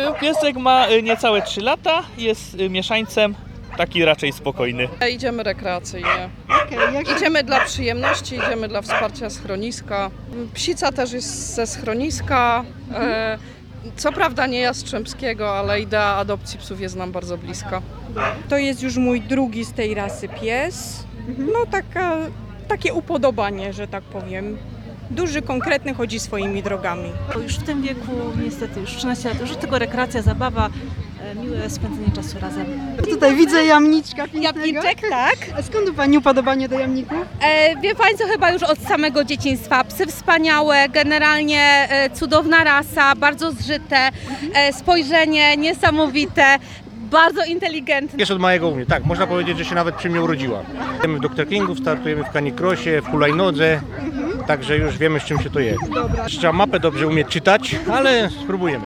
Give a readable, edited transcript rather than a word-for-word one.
Piesek ma niecałe 3 lata, jest mieszańcem, taki raczej spokojny. Idziemy rekreacyjnie. Okay, Idziemy dla przyjemności, idziemy dla wsparcia schroniska. Psica też jest ze schroniska. Co prawda nie Jastrzębskiego, ale idea adopcji psów jest nam bardzo bliska. To jest już mój drugi z tej rasy pies. No takie upodobanie, że tak powiem. Duży, konkretny, chodzi swoimi drogami. Już w tym wieku, niestety już 13 lat, już tylko rekreacja, zabawa, miłe spędzenie czasu razem. Tutaj widzę jamniczka pięknego. Jamniczek, tak. A skąd u Pani upodobanie do jamników? Wie Państwo, chyba już od samego dzieciństwa. Psy wspaniałe, generalnie cudowna rasa, bardzo zżyte, spojrzenie niesamowite, bardzo inteligentne. Jest od małego u mnie, tak, można powiedzieć, że się nawet przy mnie urodziła. Startujemy w Dr. Kingu, startujemy w canicrossie, w hulajnodze, także już wiemy, z czym się to je. Trzeba mapę dobrze umieć czytać, ale spróbujemy.